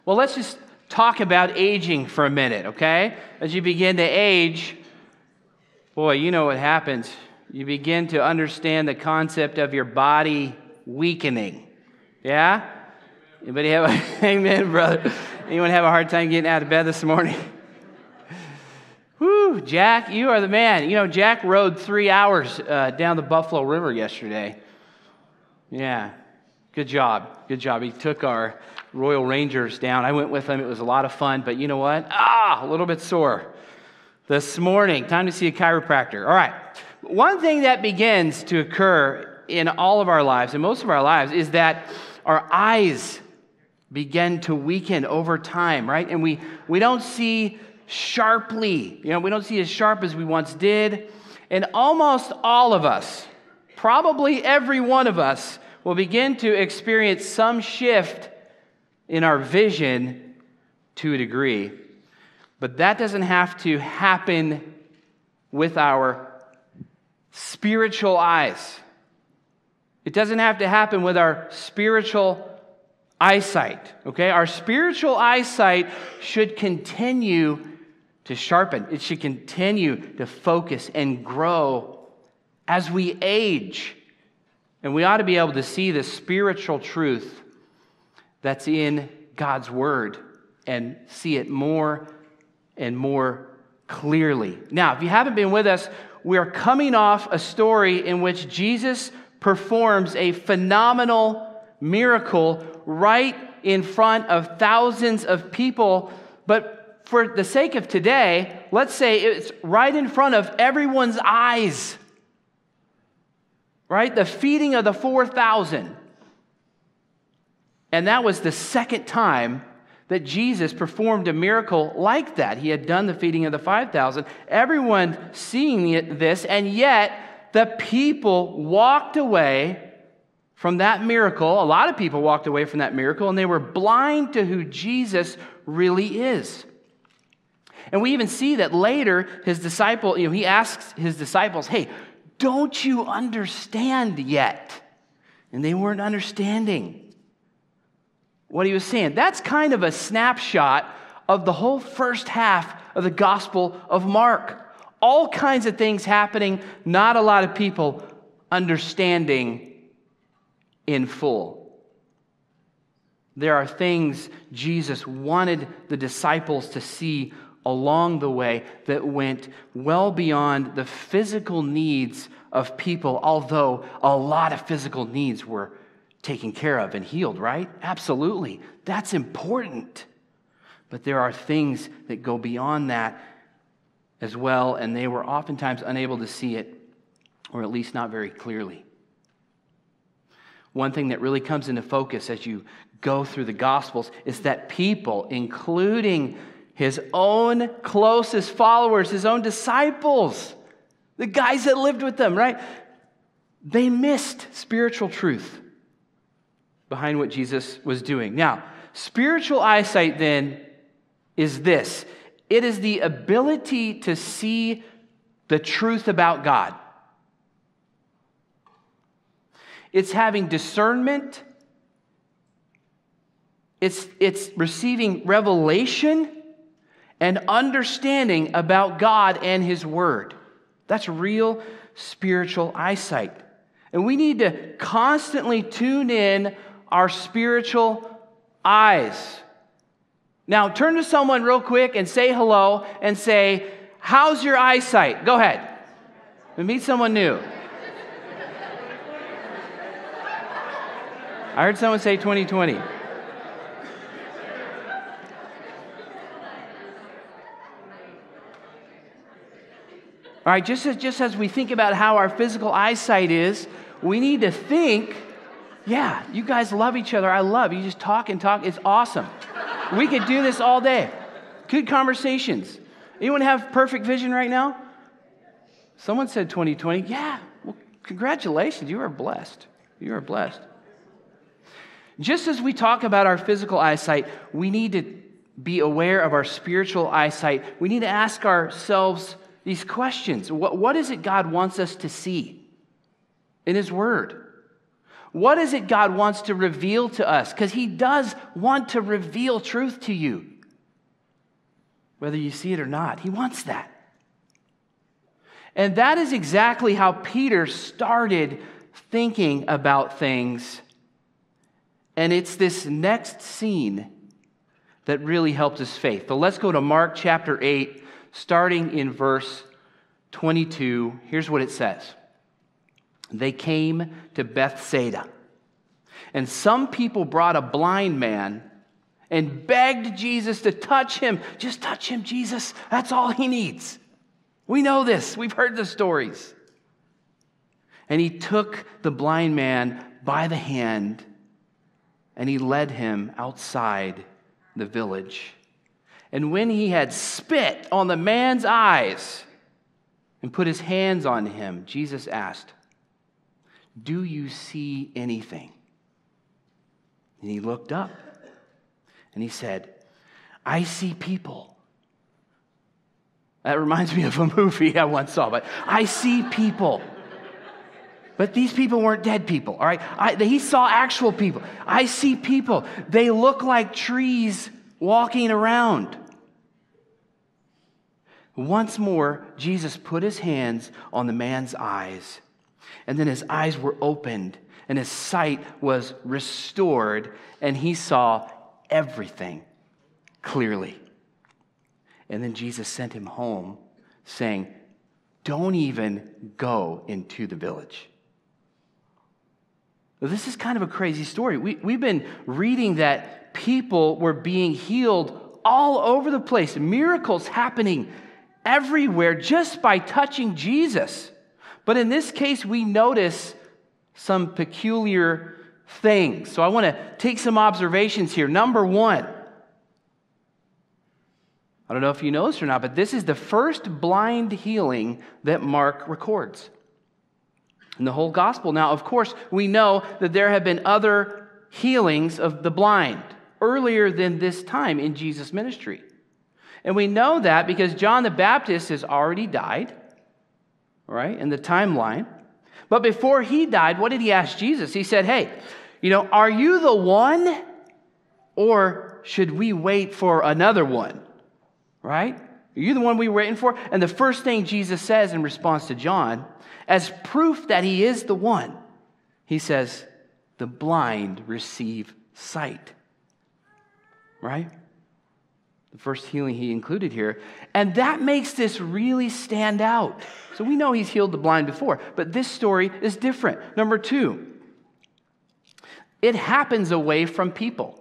Well, let's just talk about aging for a minute, okay? As you begin to age, boy, you know what happens. You begin to understand the concept of your body weakening. Yeah? Anybody have a, amen, brother? Anyone have a hard time getting out of bed this morning? Whew, Jack, you are the man. You know, Jack rode 3 hours down the Buffalo River yesterday. Yeah, good job. Good job. He took our Royal Rangers down. I went with him. It was a lot of fun, but you know what? A little bit sore this morning. Time to see a chiropractor. All right. One thing that begins to occur in all of our lives, in most of our lives, is that our eyes begin to weaken over time, right? And we don't see sharply. You know, we don't see as sharp as we once did. And almost all of us, probably every one of us, will begin to experience some shift in our vision to a degree. But that doesn't have to happen with our spiritual eyes. It doesn't have to happen with our spiritual eyesight, okay? Our spiritual eyesight should continue to sharpen. It should continue to focus and grow as we age. And we ought to be able to see the spiritual truth that's in God's Word and see it more and more clearly. Now, if you haven't been with us, we are coming off a story in which Jesus performs a phenomenal miracle right in front of thousands of people. But for the sake of today, let's say it's right in front of everyone's eyes. Right? The feeding of the 4,000. And that was the second time that Jesus performed a miracle like that. He had done the feeding of the 5,000. Everyone seeing this, and yet the people walked away from that miracle. A lot of people walked away from that miracle, and they were blind to who Jesus really is. And we even see that later, his disciple, he asks his disciples, hey, don't you understand yet? And they weren't understanding what he was saying. That's kind of a snapshot of the whole first half of the Gospel of Mark. All kinds of things happening, not a lot of people understanding in full. There are things Jesus wanted the disciples to see along the way that went well beyond the physical needs of people, although a lot of physical needs were taken care of and healed, right? Absolutely. That's important. But there are things that go beyond that as well, and they were oftentimes unable to see it, or at least not very clearly. One thing that really comes into focus as you go through the Gospels is that people, including his own closest followers, his own disciples, the guys that lived with them, right? They missed spiritual truth behind what Jesus was doing. Now, spiritual eyesight then is this. It is the ability to see the truth about God. It's having discernment. It's receiving revelation and understanding about God and His Word. That's real spiritual eyesight. And we need to constantly tune in our spiritual eyes. Now, turn to someone real quick and say hello and say, how's your eyesight? Go ahead. And meet someone new. I heard someone say 2020. All right, just as we think about how our physical eyesight is, we need to think, yeah, you guys love each other. I love you. Just talk and talk. It's awesome. We could do this all day. Good conversations. Anyone have perfect vision right now? Someone said 2020. Yeah, well, congratulations. You are blessed. You are blessed. Just as we talk about our physical eyesight, we need to be aware of our spiritual eyesight. We need to ask ourselves these questions. What is it God wants us to see in His Word? What is it God wants to reveal to us? Because he does want to reveal truth to you. Whether you see it or not, he wants that. And that is exactly how Peter started thinking about things. And it's this next scene that really helped his faith. So let's go to Mark chapter 8, starting in verse 22. Here's what it says. They came to Bethsaida, and some people brought a blind man and begged Jesus to touch him. Just touch him, Jesus. That's all he needs. We know this. We've heard the stories. And he took the blind man by the hand, and he led him outside the village. And when he had spit on the man's eyes and put his hands on him, Jesus asked, "Do you see anything?" And he looked up and he said, "I see people." That reminds me of a movie I once saw, but I see people. But these people weren't dead people, all right? He saw actual people. I see people. They look like trees walking around. Once more, Jesus put his hands on the man's eyes, and then his eyes were opened, and his sight was restored, and he saw everything clearly. And then Jesus sent him home, saying, "Don't even go into the village." This is kind of a crazy story. We've been reading that people were being healed all over the place, miracles happening everywhere just by touching Jesus. But in this case, we notice some peculiar things. So I want to take some observations here. Number one, I don't know if you know this or not, but this is the first blind healing that Mark records in the whole gospel. Now, of course, we know that there have been other healings of the blind earlier than this time in Jesus' ministry. And we know that because John the Baptist has already died, right, in the timeline. But before he died, what did he ask Jesus? He said, "Hey, are you the one, or should we wait for another one?" Right? Are you the one we were waiting for? And the first thing Jesus says in response to John, as proof that he is the one, he says, "The blind receive sight." Right? The first healing he included here. And that makes this really stand out. So we know he's healed the blind before, but this story is different. Number two, it happens away from people.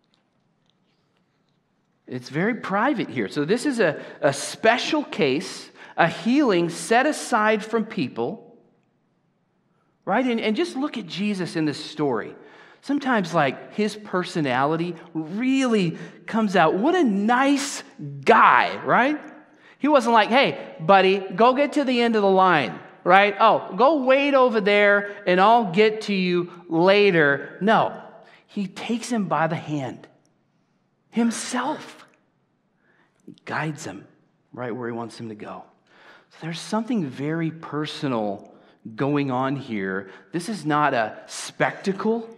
It's very private here. So this is a special case, a healing set aside from people, right? And just look at Jesus in this story. Sometimes, his personality really comes out. What a nice guy, right? He wasn't like, "Hey, buddy, go get to the end of the line," right? "Oh, go wait over there and I'll get to you later." No, he takes him by the hand himself. He guides him right where he wants him to go. So there's something very personal going on here. This is not a spectacle.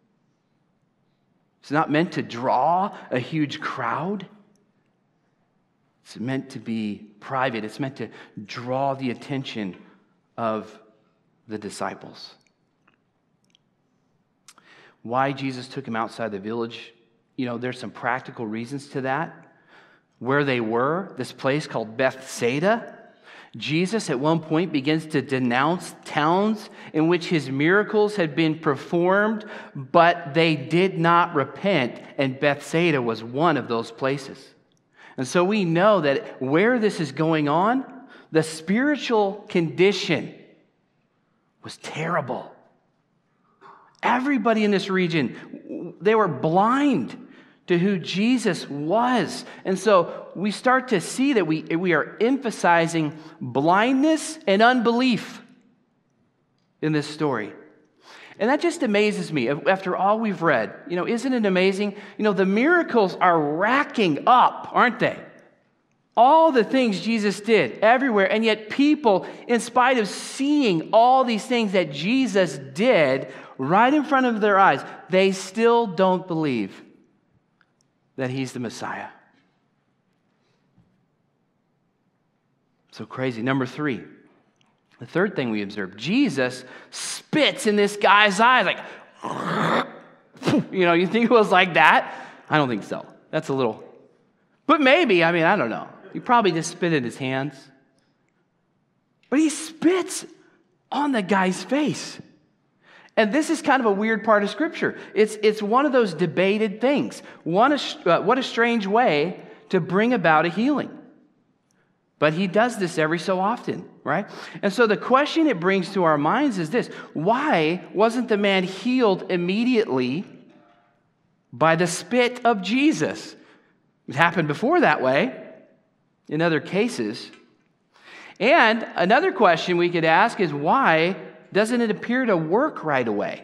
It's not meant to draw a huge crowd. It's meant to be private. It's meant to draw the attention of the disciples. Why Jesus took him outside the village, there's some practical reasons to that. Where they were, this place called Bethsaida, Jesus at one point begins to denounce towns in which his miracles had been performed, but they did not repent, and Bethsaida was one of those places. And so we know that where this is going on, the spiritual condition was terrible. Everybody in this region, they were blind to who Jesus was. And so we start to see that we are emphasizing blindness and unbelief in this story. And that just amazes me after all we've read. Isn't it amazing? The miracles are racking up, aren't they? all the things Jesus did everywhere, and yet people, in spite of seeing all these things that Jesus did right in front of their eyes, they still don't believe that he's the Messiah. So crazy. Number 3, the third thing we observe, Jesus spits in this guy's eyes like, you think it was like that? I don't think so. That's a little, but maybe, I don't know. He probably just spit in his hands. But he spits on the guy's face. And this is kind of a weird part of Scripture. It's one of those debated things. What a strange way to bring about a healing. But he does this every so often, right? And so the question it brings to our minds is this: why wasn't the man healed immediately by the spit of Jesus? It happened before that way in other cases. And another question we could ask is, why doesn't it appear to work right away?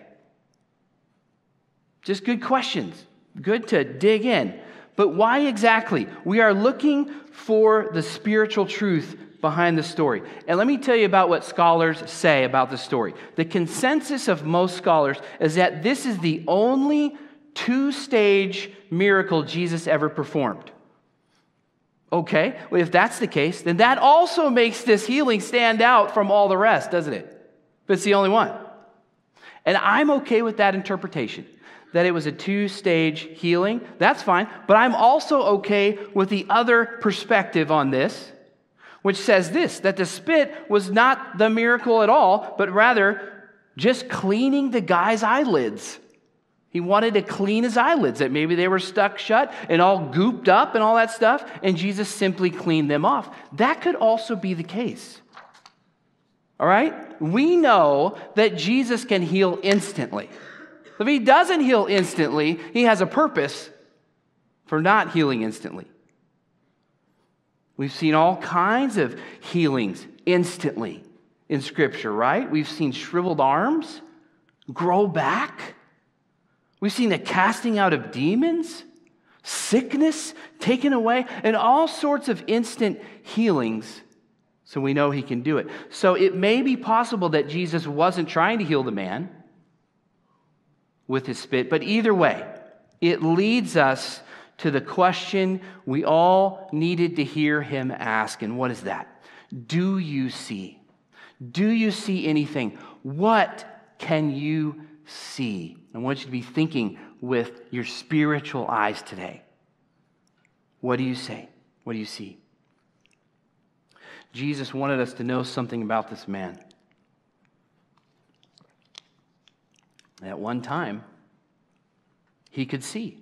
Just good questions. Good to dig in. But why exactly? We are looking for the spiritual truth behind the story. And let me tell you about what scholars say about the story. The consensus of most scholars is that this is the only 2-stage miracle Jesus ever performed. Okay, well, if that's the case, then that also makes this healing stand out from all the rest, doesn't it? But it's the only one. And I'm okay with that interpretation, that it was a 2-stage healing. That's fine. But I'm also okay with the other perspective on this, which says this, that the spit was not the miracle at all, but rather just cleaning the guy's eyelids. He wanted to clean his eyelids, that maybe they were stuck shut and all gooped up and all that stuff, and Jesus simply cleaned them off. That could also be the case. All right? We know that Jesus can heal instantly. If he doesn't heal instantly, he has a purpose for not healing instantly. We've seen all kinds of healings instantly in Scripture, right? We've seen shriveled arms grow back. We've seen the casting out of demons, sickness taken away, and all sorts of instant healings. So we know he can do it. So it may be possible that Jesus wasn't trying to heal the man with his spit, but either way, it leads us to the question we all needed to hear him ask, and what is that? Do you see? Do you see anything? What can you see? I want you to be thinking with your spiritual eyes today. What do you say? What do you see? Jesus wanted us to know something about this man. At one time, he could see.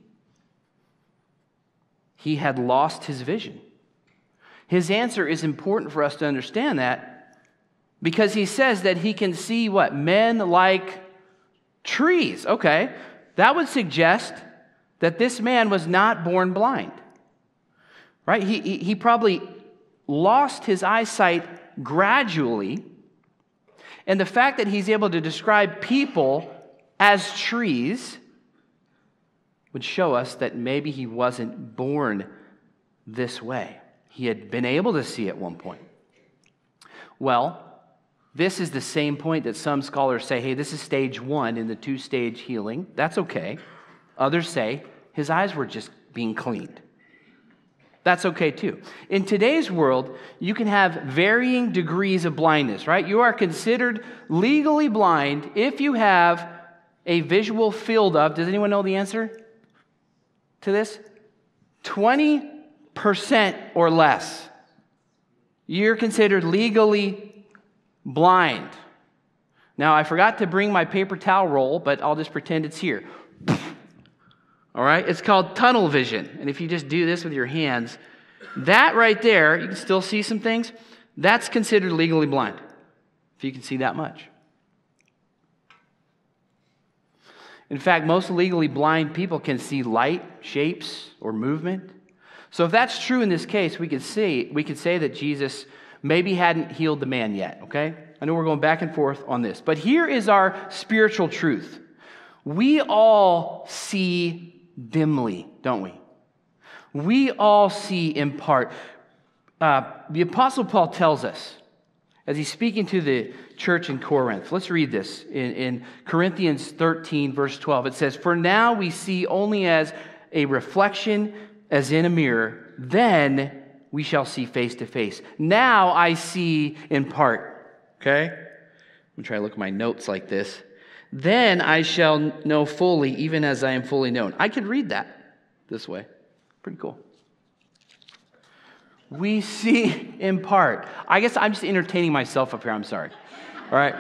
He had lost his vision. His answer is important for us to understand that, because he says that he can see what? Men like trees. Okay, that would suggest that this man was not born blind. Right? He probably lost his eyesight gradually. And the fact that he's able to describe people as trees would show us that maybe he wasn't born this way. He had been able to see at one point. Well, this is the same point that some scholars say, hey, this is stage 1 in the 2-stage healing. That's okay. Others say his eyes were just being cleaned. That's okay too. In today's world, you can have varying degrees of blindness, right? You are considered legally blind if you have a visual field of, does anyone know the answer to this? 20% or less. You're considered legally blind. Now, I forgot to bring my paper towel roll, but I'll just pretend it's here. All right? It's called tunnel vision. And if you just do this with your hands, that right there, you can still see some things. That's considered legally blind, if you can see that much. In fact, most legally blind people can see light, shapes, or movement. So if that's true in this case, we could say that Jesus maybe hadn't healed the man yet, okay? I know we're going back and forth on this. But here is our spiritual truth. We all see dimly, don't we? We all see in part. the Apostle Paul tells us, as he's speaking to the church in Corinth, let's read this in Corinthians 13, verse 12. It says, "For now we see only as a reflection, as in a mirror, then we shall see face to face. Now I see in part." Okay? I'm going to try to look at my notes like this. "Then I shall know fully, even as I am fully known." I could read that this way. Pretty cool. We see in part. I guess I'm just entertaining myself up here. I'm sorry. All right?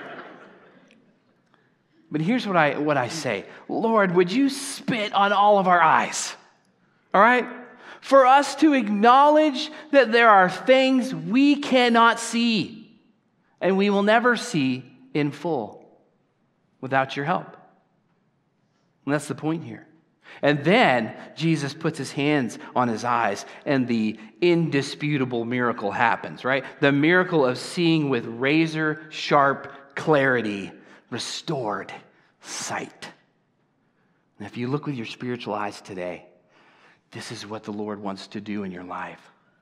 But here's what I say. Lord, would you spit on all of our eyes? All right? For us to acknowledge that there are things we cannot see and we will never see in full without your help. And that's the point here. And then Jesus puts his hands on his eyes and the indisputable miracle happens, right? The miracle of seeing with razor-sharp clarity, restored sight. And if you look with your spiritual eyes today, this is what the Lord wants to do in your life.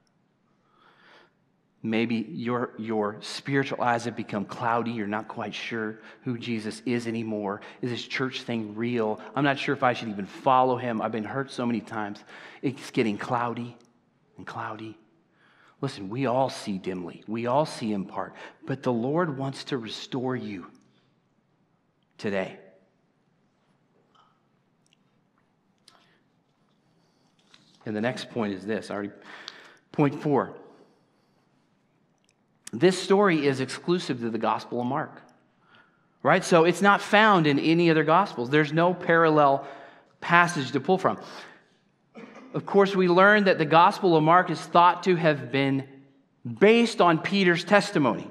Maybe your spiritual eyes have become cloudy. You're not quite sure who Jesus is anymore. Is this church thing real? I'm not sure if I should even follow him. I've been hurt so many times. It's getting cloudy and cloudy. Listen, we all see dimly. We all see in part. But the Lord wants to restore you today. And the next point is this. Point 4. This story is exclusive to the Gospel of Mark, right? So it's not found in any other Gospels. There's no parallel passage to pull from. Of course, we learned that the Gospel of Mark is thought to have been based on Peter's testimony.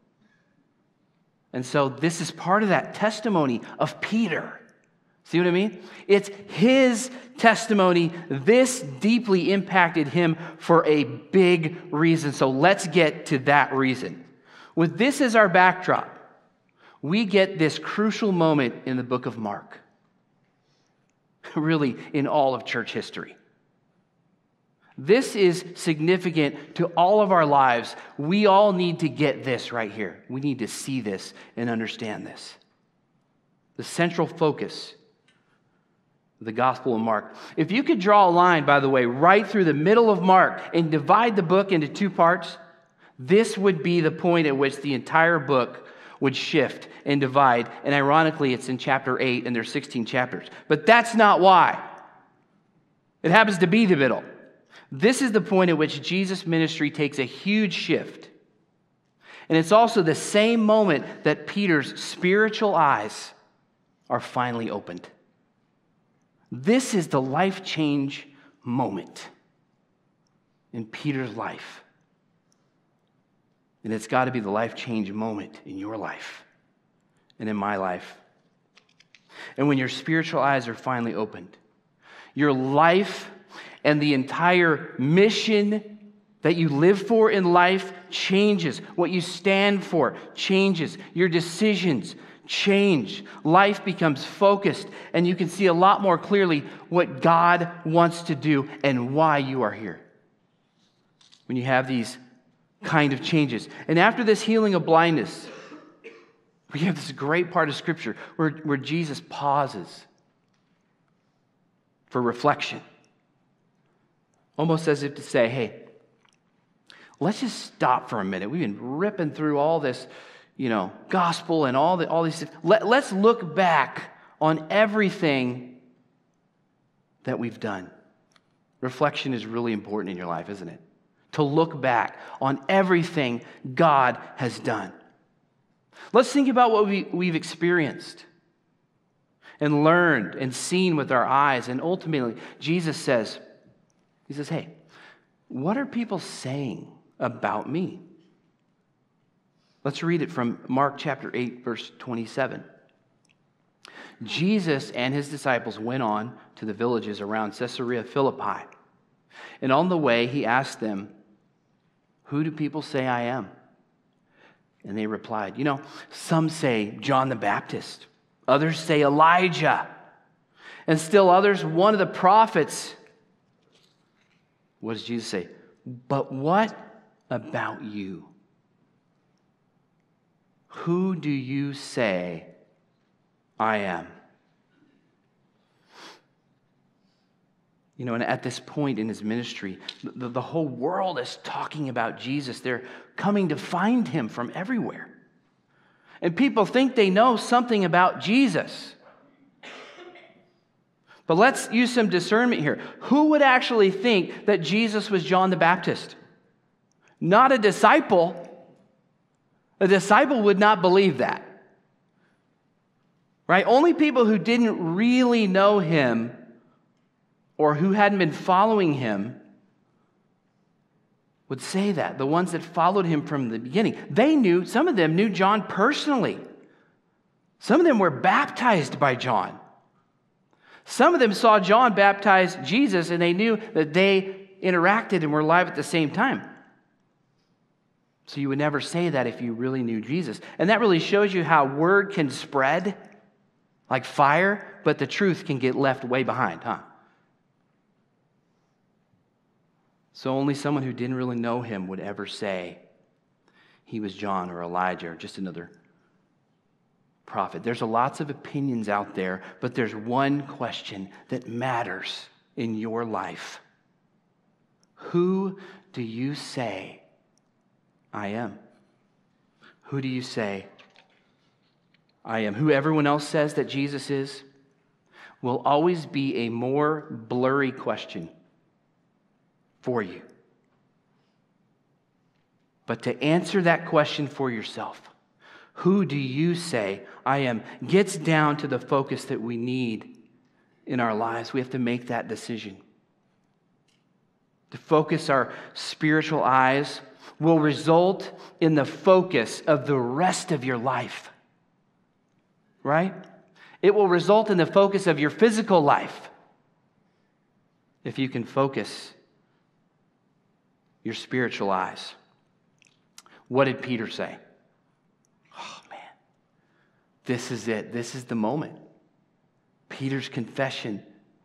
And so this is part of that testimony of Peter. See what I mean? It's his testimony. This deeply impacted him for a big reason. So let's get to that reason. With this as our backdrop, we get this crucial moment in the book of Mark. Really, in all of church history. This is significant to all of our lives. We all need to get this right here. We need to see this and understand this. The central focus the Gospel of Mark. If you could draw a line, by the way, right through the middle of Mark and divide the book into 2 parts, this would be the point at which the entire book would shift and divide. And ironically, it's in chapter 8 and there's 16 chapters. But that's not why. It happens to be the middle. This is the point at which Jesus' ministry takes a huge shift. And it's also the same moment that Peter's spiritual eyes are finally opened. This is the life change moment in Peter's life. And it's got to be the life change moment in your life and in my life. And when your spiritual eyes are finally opened, your life and the entire mission that you live for in life changes. What you stand for changes. Your decisions change. Life becomes focused, and you can see a lot more clearly what God wants to do and why you are here. When you have these kind of changes. And after this healing of blindness, we have this great part of Scripture where Jesus pauses for reflection. Almost as if to say, hey, let's just stop for a minute. We've been ripping through all this, gospel and all these things. Let's look back on everything that we've done. Reflection is really important in your life, isn't it? To look back on everything God has done. Let's think about what we've experienced and learned and seen with our eyes. And ultimately, Jesus says, hey, what are people saying about me? Let's read it from Mark chapter 8, verse 27. Jesus and his disciples went on to the villages around Caesarea Philippi. And on the way, he asked them, who do people say I am? And they replied, some say John the Baptist. Others say Elijah. And still others, one of the prophets. What does Jesus say? But what about you? Who do you say I am? You know, and at this point in his ministry, the whole world is talking about Jesus. They're coming to find him from everywhere. And people think they know something about Jesus. But let's use some discernment here. Who would actually think that Jesus was John the Baptist? Not a disciple. A disciple would not believe that. Right? Only people who didn't really know him or who hadn't been following him would say that. The ones that followed him from the beginning. Some of them knew John personally. Some of them were baptized by John. Some of them saw John baptize Jesus, and they knew that they interacted and were alive at the same time. So you would never say that if you really knew Jesus. And that really shows you how word can spread like fire, but the truth can get left way behind, huh? So only someone who didn't really know him would ever say he was John or Elijah or just another prophet. There's lots of opinions out there, but there's one question that matters in your life. Who do you say I am? Who do you say I am? Who everyone else says that Jesus is will always be a more blurry question for you. But to answer that question for yourself, who do you say I am, gets down to the focus that we need in our lives. We have to make that decision. To focus our spiritual eyes will result in the focus of the rest of your life. Right? It will result in the focus of your physical life if you can focus your spiritual eyes. What did Peter say? Oh, man. This is it. This is the moment. Peter's confession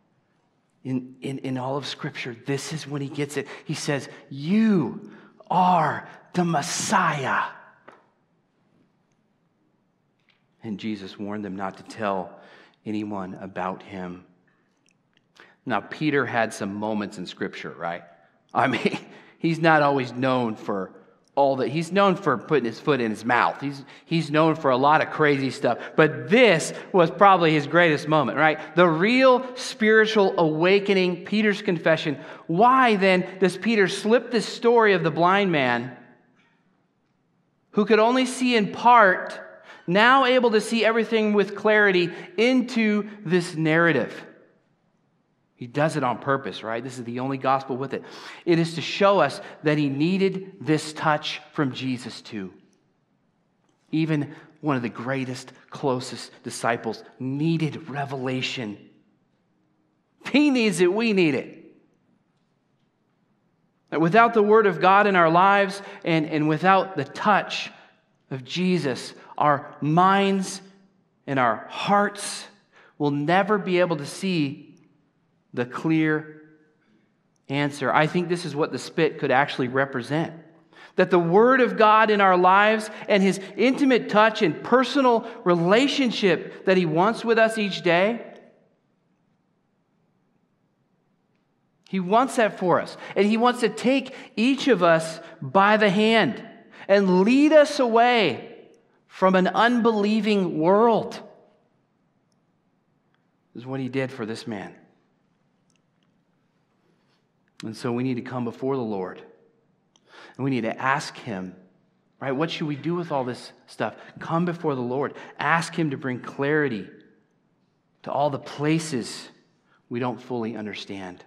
in all of Scripture, this is when he gets it. He says, you are the Messiah. And Jesus warned them not to tell anyone about him. Now, Peter had some moments in Scripture, right? I mean, he's not always known for all that. He's known for putting his foot in his mouth. He's known for a lot of crazy stuff. But this was probably his greatest moment, right? The real spiritual awakening, Peter's confession. Why then does Peter slip this story of the blind man who could only see in part, now able to see everything with clarity, into this narrative? He does it on purpose, right? This is the only gospel with it. It is to show us that he needed this touch from Jesus too. Even one of the greatest, closest disciples needed revelation. He needs it, we need it. That without the Word of God in our lives and without the touch of Jesus, our minds and our hearts will never be able to see the clear answer. I think this is what the spit could actually represent. That the Word of God in our lives and His intimate touch and personal relationship that He wants with us each day, He wants that for us. And He wants to take each of us by the hand and lead us away from an unbelieving world. This is what He did for this man. And so we need to come before the Lord. And we need to ask Him, right? What should we do with all this stuff? Come before the Lord. Ask Him to bring clarity to all the places we don't fully understand.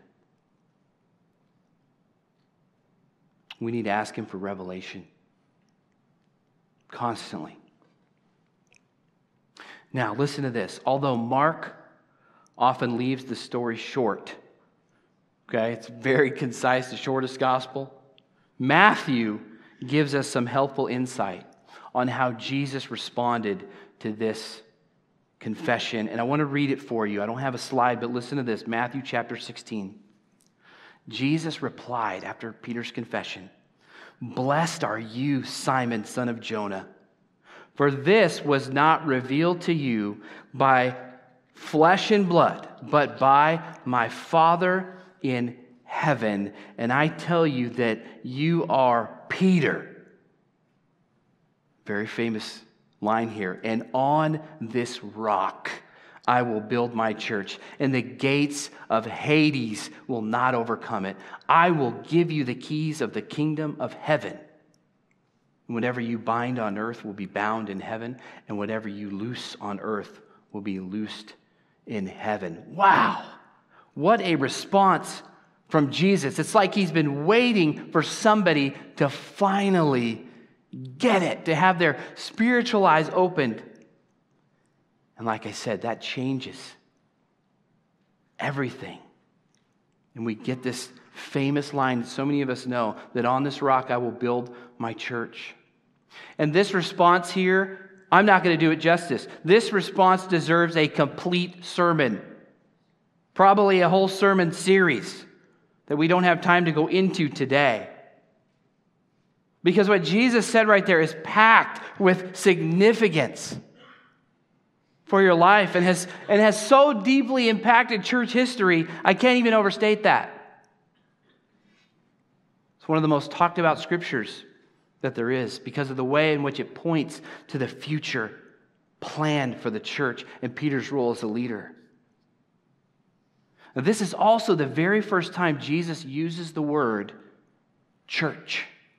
We need to ask Him for revelation constantly. Now, listen to this. Although Mark often leaves the story short, okay, it's very concise, the shortest gospel, Matthew gives us some helpful insight on how Jesus responded to this confession. And I want to read it for you. I don't have a slide, but listen to this. Matthew chapter 16. Jesus replied after Peter's confession, Blessed are you, Simon, son of Jonah. For this was not revealed to you by flesh and blood, but by my Father in heaven. And I tell you that you are Peter. Very famous line here. And on this rock I will build my church, and the gates of Hades will not overcome it. I will give you the keys of the kingdom of heaven. Whatever you bind on earth will be bound in heaven, and whatever you loose on earth will be loosed in heaven. Wow! What a response from Jesus. It's like he's been waiting for somebody to finally get it, to have their spiritual eyes opened. And like I said, that changes everything. And we get this famous line that so many of us know, that on this rock I will build my church. And this response here, I'm not going to do it justice. This response deserves a complete sermon. Probably a whole sermon series that we don't have time to go into today. Because what Jesus said right there is packed with significance for your life and has so deeply impacted church history, I can't even overstate that. It's one of the most talked about scriptures that there is because of the way in which it points to the future plan for the church and Peter's role as a leader. Now, this is also the very first time Jesus uses the word church.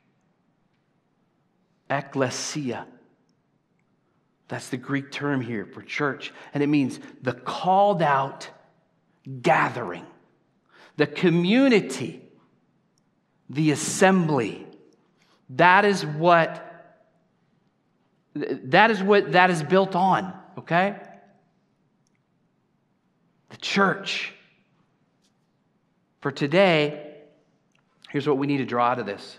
Ekklesia. That's the Greek term here for church. And it means the called out gathering, the community, the assembly. That is what that is built on, okay? The church. For today, here's what we need to draw out of this.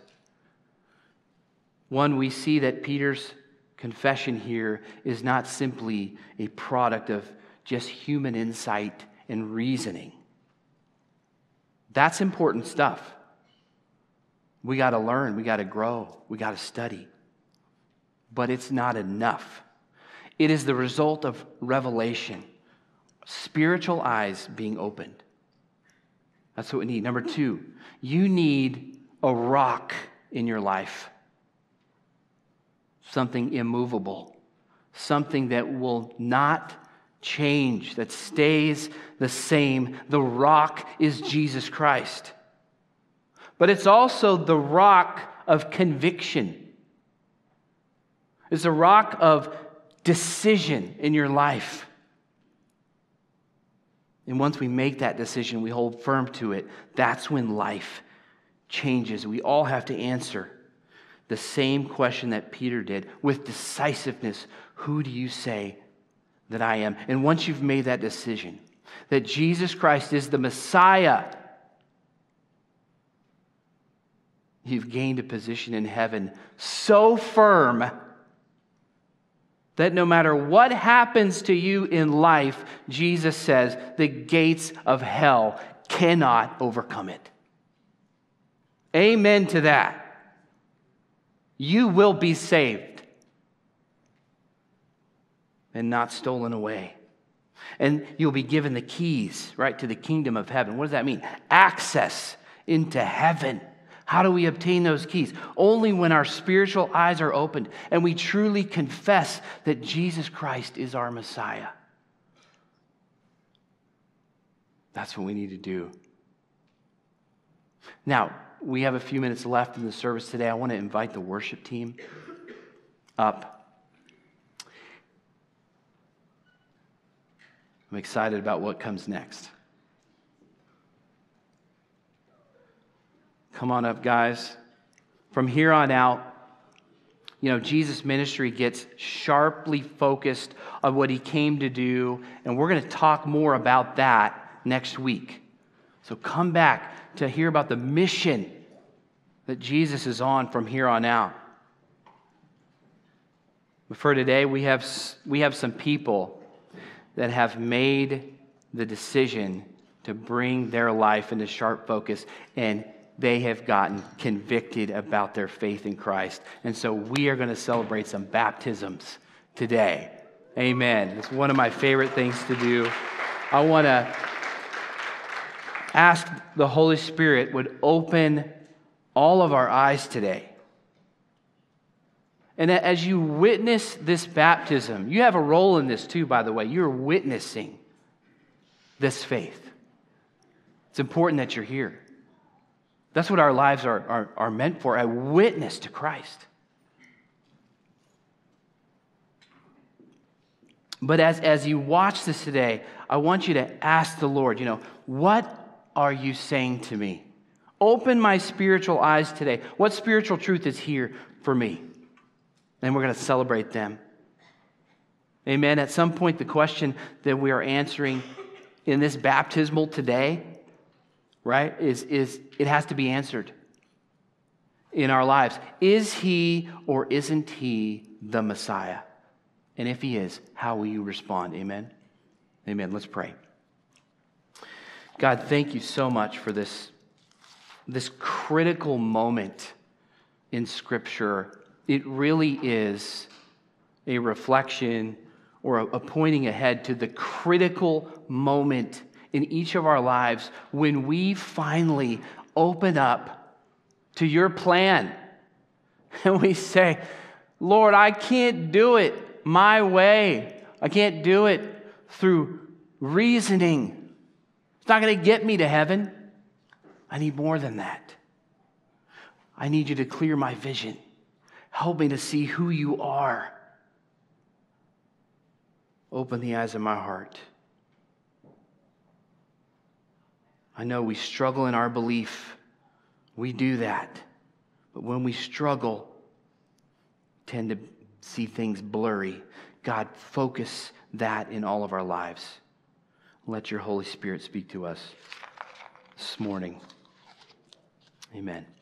One, we see that Peter's confession here is not simply a product of just human insight and reasoning. That's important stuff. We got to learn, we got to grow, we got to study. But it's not enough. It is the result of revelation, spiritual eyes being opened. That's what we need. Number two, you need a rock in your life. Something immovable, something that will not change, that stays the same. The rock is Jesus Christ. But it's also the rock of conviction. It's a rock of decision in your life. And once we make that decision, we hold firm to it. That's when life changes. We all have to answer the same question that Peter did with decisiveness. Who do you say that I am? And once you've made that decision, that Jesus Christ is the Messiah, you've gained a position in heaven so firm that no matter what happens to you in life, Jesus says the gates of hell cannot overcome it. Amen to that. You will be saved and not stolen away. And you'll be given the keys, right, to the kingdom of heaven. What does that mean? Access into heaven. How do we obtain those keys? Only when our spiritual eyes are opened and we truly confess that Jesus Christ is our Messiah. That's what we need to do. Now, we have a few minutes left in the service today. I want to invite the worship team up. I'm excited about what comes next. Come on up, guys. From here on out, Jesus' ministry gets sharply focused on what he came to do, and we're going to talk more about that next week. So come back to hear about the mission that Jesus is on from here on out. But for today, we have some people that have made the decision to bring their life into sharp focus and they have gotten convicted about their faith in Christ. And so we are going to celebrate some baptisms today. Amen. It's one of my favorite things to do. I want to ask the Holy Spirit would open all of our eyes today. And as you witness this baptism, you have a role in this too, by the way. You're witnessing this faith. It's important that you're here. That's what our lives are meant for, a witness to Christ. But as you watch this today, I want you to ask the Lord, what are you saying to me? Open my spiritual eyes today. What spiritual truth is here for me? And we're going to celebrate them. Amen. At some point, the question that we are answering in this baptismal today, right, is it has to be answered in our lives. Is he or isn't he the Messiah? And if he is, how will you respond? Amen. Amen. Let's pray. God, thank you so much for this critical moment in Scripture. It really is a reflection or a pointing ahead to the critical moment in each of our lives when we finally open up to your plan. And we say, Lord, I can't do it my way. I can't do it through reasoning. It's not going to get me to heaven. I need more than that. I need you to clear my vision. Help me to see who you are. Open the eyes of my heart. I know we struggle in our belief. We do that. But when we struggle, we tend to see things blurry. God, focus that in all of our lives. Let your Holy Spirit speak to us this morning. Amen.